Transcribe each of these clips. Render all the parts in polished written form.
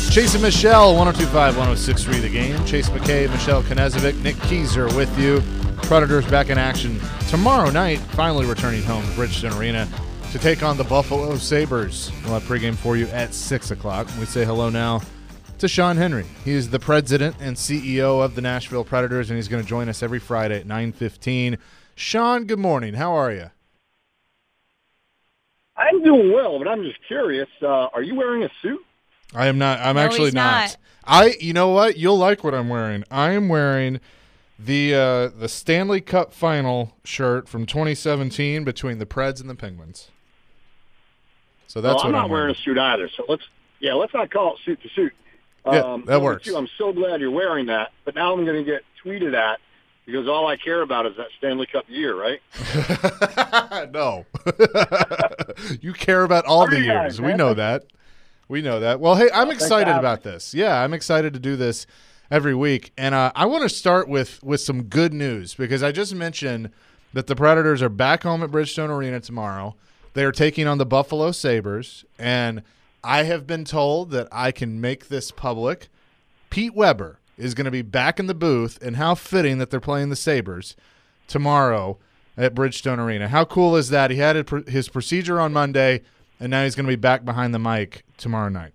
Chase and Michelle, 102.5, 106.3 The Game. Chase McKay, Michelle Knezovic, Nick Keyser with you. Predators back in action tomorrow night, finally returning home to Bridgestone Arena to take on the Buffalo Sabres. We'll have pregame for you at 6 o'clock. We say hello now to Sean Henry. He is the president and CEO of the Nashville Predators, and he's going to join us every Friday at 9:15. Sean, good morning. How are you? I'm doing well, but I'm just curious. Are you wearing a suit? I am not. I'm actually not. You know what? You'll like what I'm wearing. I am wearing the Stanley Cup final shirt from 2017 between the Preds and the Penguins. So that's I'm what not wearing a suit either. So let's not call it suit to suit. That works. I'm so glad you're wearing that, but now I'm going to get tweeted at because all I care about is that Stanley Cup year, right? No. You care about all the years. We know that. We know that. Well, hey, I'm excited about this. Yeah, I'm excited to do this every week. And I want to start with some good news because I just mentioned that the Predators are back home at Bridgestone Arena tomorrow. They are taking on the Buffalo Sabres, and I have been told that I can make this public. Pete Weber is going to be back in the booth, and how fitting that they're playing the Sabres tomorrow at Bridgestone Arena. How cool is that? He had his procedure on Monday, and now he's going to be back behind the mic tomorrow night.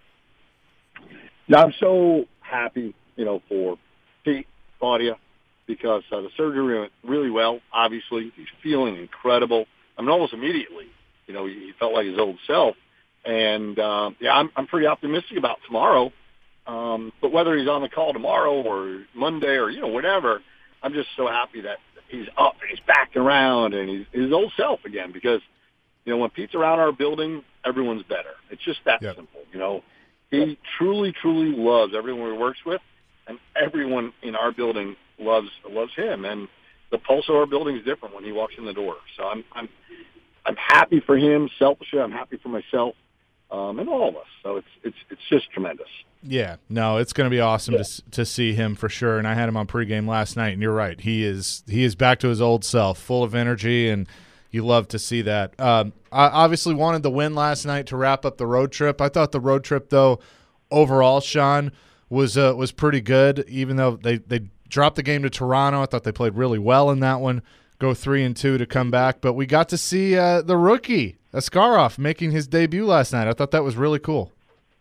Now, I'm so happy, for Pete, Claudia, because the surgery went really well, obviously. He's feeling incredible. I mean, almost immediately, he felt like his old self. And, I'm pretty optimistic about tomorrow. But whether he's on the call tomorrow or Monday or, whatever, I'm just so happy that he's up and he's back around and he's his old self again because, when Pete's around our building, everyone's better. It's just that simple, He truly, truly loves everyone he works with, and everyone in our building loves him. And the pulse of our building is different when he walks in the door. So I'm happy for him. Selfishly, I'm happy for myself, and all of us. So it's just tremendous. Yeah, no, it's going to be awesome to see him for sure. And I had him on pregame last night, and you're right. He is back to his old self, full of energy, and you love to see that. I obviously wanted the win last night to wrap up the road trip. I thought the road trip, though, overall, Sean, was pretty good. Even though they dropped the game to Toronto, I thought they played really well in that one. Go 3-2 to come back, but we got to see the rookie Askarov making his debut last night. I thought that was really cool.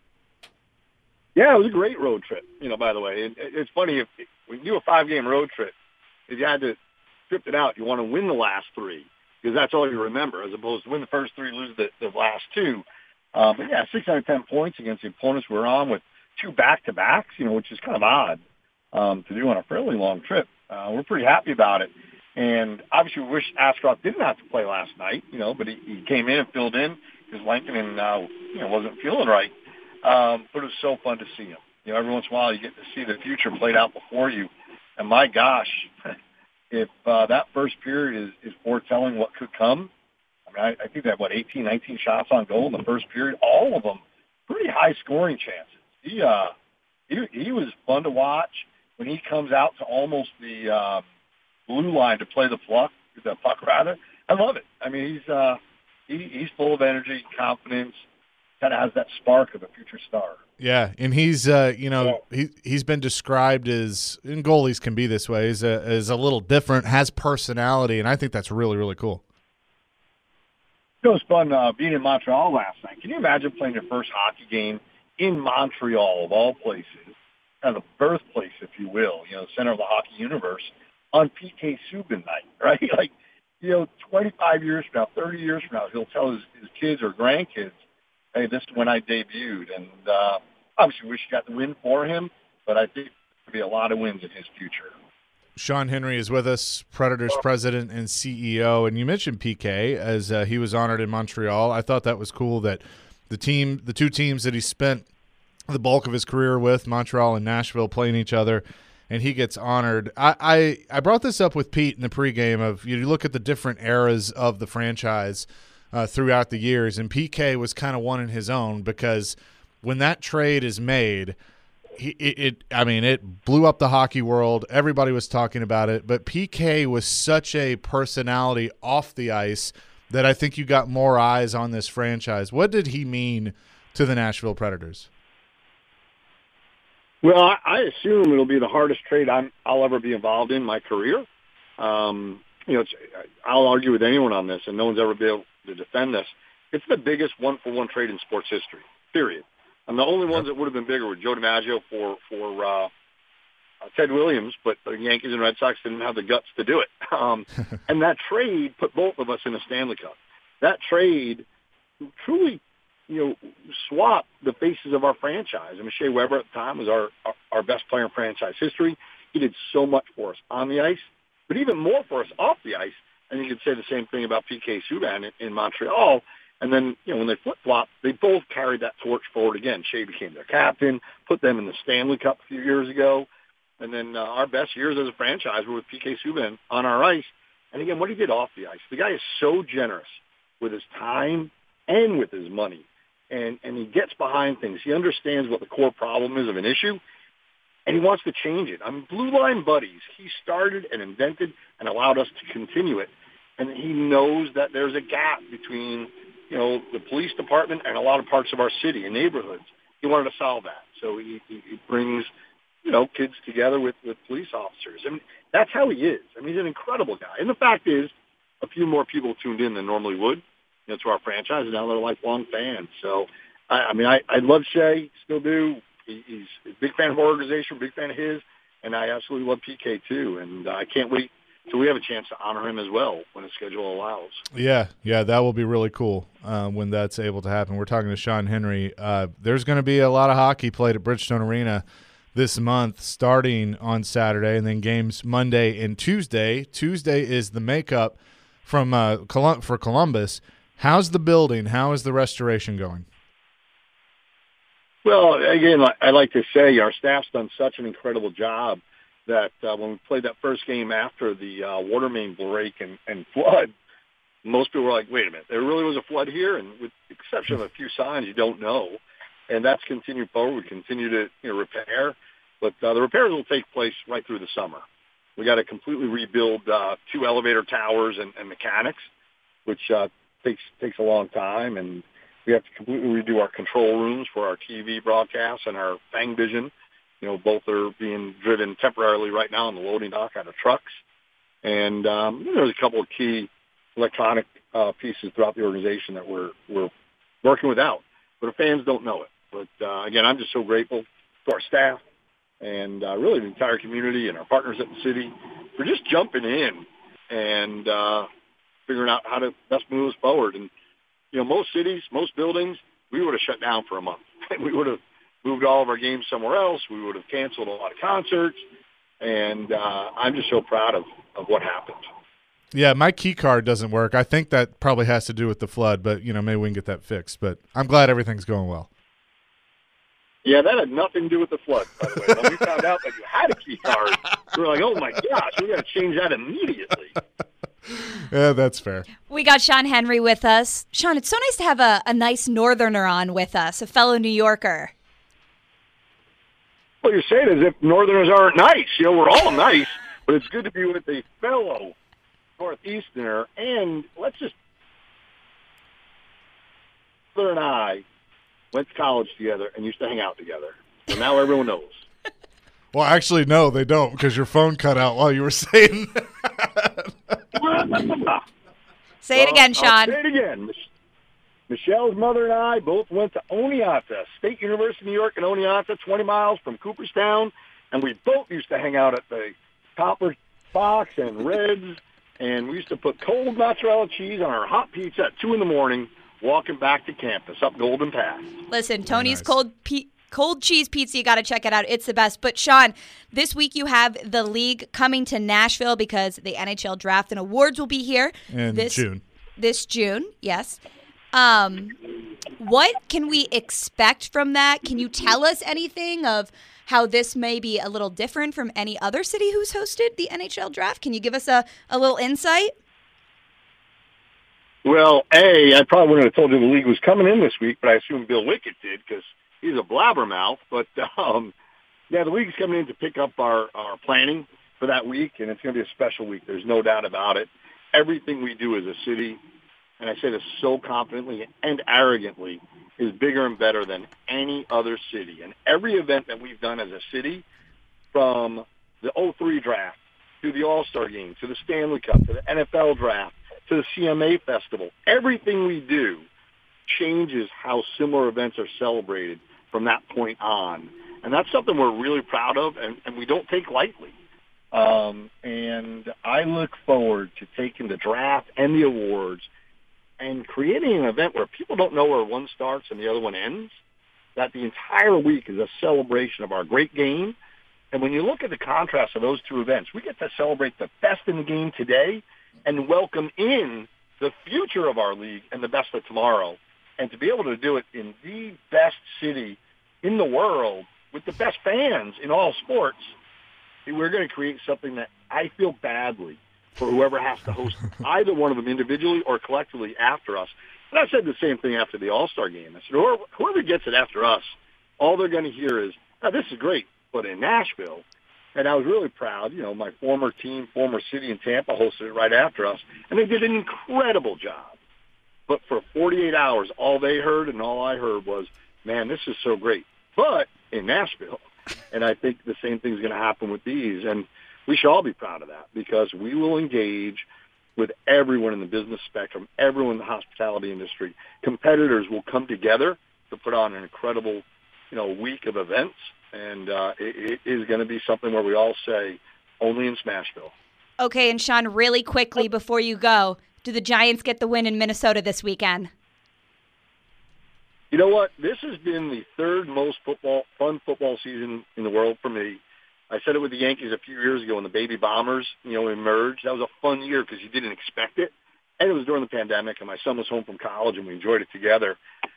Yeah, it was a great road trip. By the way, it's funny when you do a 5-game road trip, if you had to strip it out, you want to win the last 3. Because that's all you remember, as opposed to win the first 3, lose the last 2. But, 610 points against the opponents we're on with 2 back-to-backs, which is kind of odd to do on a fairly long trip. We're pretty happy about it. And obviously we wish Askarov didn't have to play last night, but he came in and filled in because Lankinen wasn't feeling right. But it was so fun to see him. Every once in a while you get to see the future played out before you. And my gosh, if that first period is foretelling what could come, I think they had, 18, 19 shots on goal in the first period, all of them pretty high scoring chances. He was fun to watch when he comes out to almost the blue line to play the puck rather. I love it. I mean, he's full of energy, confidence, kind of has that spark of a future star. Yeah, and he's he's been described as, and goalies can be this way, as a little different, has personality, and I think that's really, really cool. It was fun being in Montreal last night. Can you imagine playing your first hockey game in Montreal, of all places, kind of the birthplace, if you will, the center of the hockey universe, on PK Subban night, right? 25 years from now, 30 years from now, he'll tell his kids or grandkids, hey, this is when I debuted. And obviously we wish you got the win for him, but I think there'll be a lot of wins in his future. Sean Henry is with us, Predators president and CEO. And you mentioned PK as he was honored in Montreal. I thought that was cool that the two teams that he spent the bulk of his career with, Montreal and Nashville, playing each other, and he gets honored. I brought this up with Pete in the pregame of, you look at the different eras of the franchise throughout the years, and PK was kind of one in his own because when that trade is made, it blew up the hockey world. Everybody was talking about it, but PK was such a personality off the ice that I think you got more eyes on this franchise. What did he mean to the Nashville Predators? Well, I assume it'll be the hardest trade I'll ever be involved in my career. I'll argue with anyone on this, and no one's ever been able to defend this. It's the biggest one-for-one trade in sports history, period. And the only ones that would have been bigger were Joe DiMaggio for Ted Williams, but the Yankees and Red Sox didn't have the guts to do it. And that trade put both of us in a Stanley Cup. That trade truly, swapped the faces of our franchise. I mean, Shea Weber at the time was our best player in franchise history. He did so much for us on the ice, but even more for us off the ice. And you could say the same thing about PK Subban in Montreal. And then, when they flip-flopped, they both carried that torch forward again. Shea became their captain, put them in the Stanley Cup a few years ago. And then our best years as a franchise were with PK Subban on our ice. And again, what he did off the ice. The guy is so generous with his time and with his money. And he gets behind things. He understands what the core problem is of an issue, and he wants to change it. I mean, Blue Line Buddies, he started and invented and allowed us to continue it. And he knows that there's a gap between, the police department and a lot of parts of our city and neighborhoods. He wanted to solve that. So he brings, kids together with police officers. I mean, that's how he is. I mean, he's an incredible guy. And the fact is, a few more people tuned in than normally would, to our franchise, and now they're lifelong fans. So, I love Shea, still do. He's a big fan of our organization, big fan of his, and I absolutely love PK too. And I can't wait till we have a chance to honor him as well when the schedule allows. Yeah, that will be really cool when that's able to happen. We're talking to Sean Henry. There's going to be a lot of hockey played at Bridgestone Arena this month, starting on Saturday, and then games Monday and Tuesday. Tuesday is the makeup from for Columbus. How's the building? How is the restoration going? Well, again, I like to say our staff's done such an incredible job that when we played that first game after the water main break and flood, most people were like, wait a minute, there really was a flood here? And with the exception of a few signs, you don't know. And that's continued forward. We continue to repair. But the repairs will take place right through the summer. We got to completely rebuild 2 elevator towers and mechanics, which takes a long time, and we have to completely redo our control rooms for our TV broadcasts and our Fang Vision. Both are being driven temporarily right now on the loading dock out of trucks. And there's a couple of key electronic pieces throughout the organization that we're working without, but the fans don't know it. But again, I'm just so grateful to our staff and really the entire community and our partners at the city for just jumping in and figuring out how to best move us forward. And, most cities, most buildings, we would have shut down for a month. We would have moved all of our games somewhere else. We would have canceled a lot of concerts. And I'm just so proud of what happened. Yeah, my key card doesn't work. I think that probably has to do with the flood, but, maybe we can get that fixed. But I'm glad everything's going well. Yeah, that had nothing to do with the flood, by the way. When we found out that you had a key card, we were like, oh, my gosh, we got to change that immediately. Yeah, that's fair. We got Sean Henry with us. Sean, it's so nice to have a nice northerner on with us, a fellow New Yorker. Well, you're saying as if northerners aren't nice. We're all nice, but it's good to be with a fellow Northeasterner. And let's just – Brother and I went to college together and used to hang out together. So now everyone knows. Well, actually, no, they don't, because your phone cut out while you were saying that. Say it again, Sean. I'll say it again. Michelle's mother and I both went to Oneonta, State University of New York in Oneonta, 20 miles from Cooperstown, and we both used to hang out at the Copper Fox and Reds, and we used to put cold mozzarella cheese on our hot pizza at 2 in the morning, walking back to campus up Golden Path. Listen, Tony's cold cheese pizza, you got to check it out. It's the best. But, Sean, this week you have the league coming to Nashville because the NHL Draft and Awards will be here. June. This June, yes. What can we expect from that? Can you tell us anything of how this may be a little different from any other city who's hosted the NHL Draft? Can you give us a little insight? Well, I probably wouldn't have told you the league was coming in this week, but I assume Bill Wickett did because he's a blabbermouth. But, the league's coming in to pick up our planning for that week, and it's going to be a special week. There's no doubt about it. Everything we do as a city, and I say this so confidently and arrogantly, is bigger and better than any other city. And every event that we've done as a city, from the '03 draft to the All-Star Game, to the Stanley Cup, to the NFL draft, to the CMA Festival, everything we do changes how similar events are celebrated from that point on. And that's something we're really proud of, and we don't take lightly. And I look forward to taking the draft and the awards and creating an event where people don't know where one starts and the other one ends, that the entire week is a celebration of our great game. And when you look at the contrast of those two events, we get to celebrate the best in the game today and welcome in the future of our league and the best of tomorrow. And to be able to do it in the best city in the world with the best fans in all sports, we're going to create something that I feel badly for whoever has to host either one of them individually or collectively after us. And I said the same thing after the All-Star Game. I said, whoever gets it after us, all they're going to hear is, oh, this is great, but in Nashville. And I was really proud. You know, my former team, former city in Tampa hosted it right after us, and they did an incredible job. But for 48 hours, all they heard and all I heard was, man, this is so great. But in Nashville, and I think the same thing is going to happen with these. And we should all be proud of that because we will engage with everyone in the business spectrum, everyone in the hospitality industry. Competitors will come together to put on an incredible, week of events. And it is going to be something where we all say, only in Smashville. Okay, and Sean, really quickly before you go, do the Giants get the win in Minnesota this weekend? You know what? This has been the third most fun football season in the world for me. I said it with the Yankees a few years ago when the Baby Bombers, emerged. That was a fun year because you didn't expect it. And it was during the pandemic, and my son was home from college, and we enjoyed it together.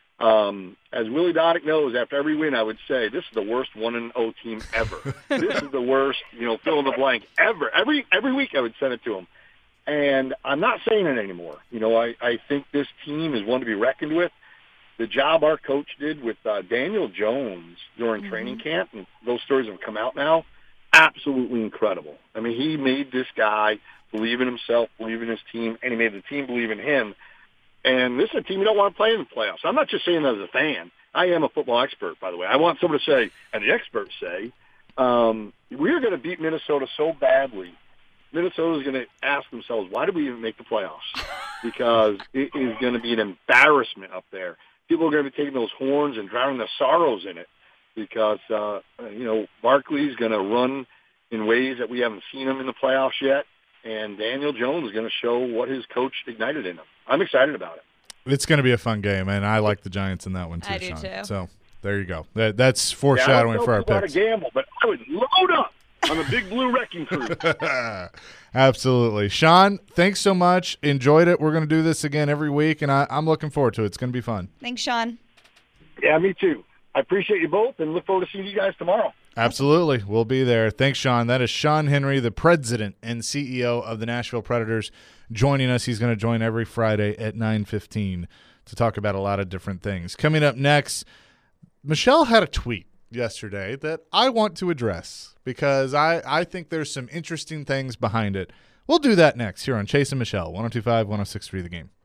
As Willie Doddick knows, after every win, I would say, this is the worst 1-0 team ever. This is the worst, fill in the blank ever. Every week I would send it to him. And I'm not saying it anymore. I think this team is one to be reckoned with. The job our coach did with Daniel Jones during training camp, and those stories have come out now, absolutely incredible. I mean, he made this guy believe in himself, believe in his team, and he made the team believe in him. And this is a team you don't want to play in the playoffs. I'm not just saying that as a fan. I am a football expert, by the way. I want someone to say, and the experts say, we're going to beat Minnesota so badly, Minnesota's going to ask themselves, why did we even make the playoffs? Because it is going to be an embarrassment up there. People are going to be taking those horns and drowning their sorrows in it because, Barkley's going to run in ways that we haven't seen him in the playoffs yet, and Daniel Jones is going to show what his coach ignited in him. I'm excited about it. It's going to be a fun game, and I like the Giants in that one too, I do Sean. too. So there you go. That's foreshadowing for our picks. I don't know gamble, but I would load up on a big blue wrecking crew. Absolutely. Sean, thanks so much. Enjoyed it. We're going to do this again every week, and I'm looking forward to it. It's going to be fun. Thanks, Sean. Yeah, me too. I appreciate you both and look forward to seeing you guys tomorrow. Absolutely. We'll be there. Thanks, Sean. That is Sean Henry, the president and CEO of the Nashville Predators, joining us. He's going to join every Friday at 9:15 to talk about a lot of different things. Coming up next, Michelle had a tweet yesterday that I want to address because I think there's some interesting things behind it. We'll do that next here on Chase and Michelle, 102.5, 106.3 The Game.